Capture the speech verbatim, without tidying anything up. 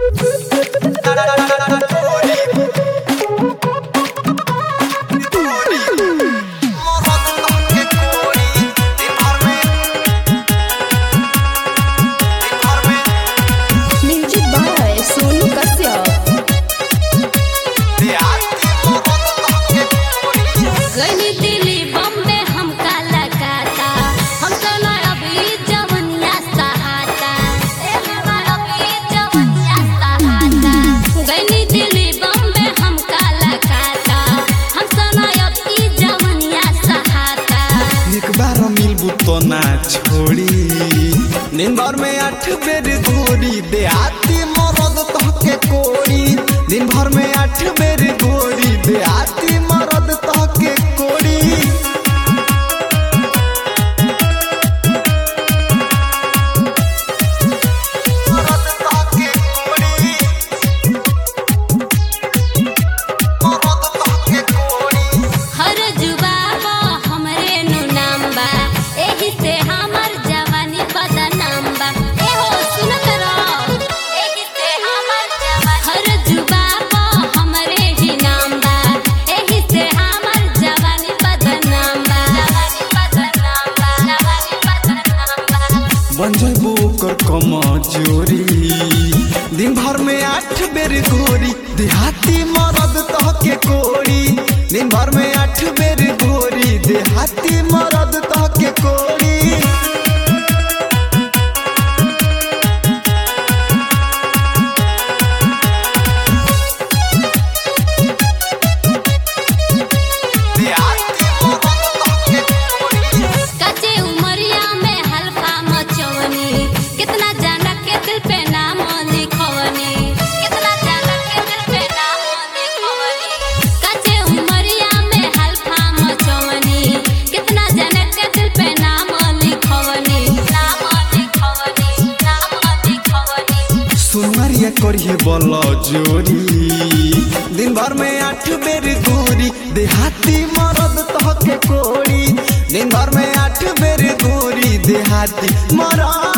ना छोड़ी दिन भर में आठ बेर गोरी देहाती मरद तहके कोड़ी दिन भर में आठ बेर गोरी देहाती मरद तहके कोड़ी बन जाबो कर कमजोरी दिन भर में आठ बेर गोरी देहाती मरद तहके कोड़ी दिन भर में आठ बेर गोरी देहाती मरद तहके कोड़ी करिए बल जोरी दिन भर में आठ बेर गोरी देहाती मरद तहके कोड़ी दिन भर में आठ बेर गोरी देहाती मरद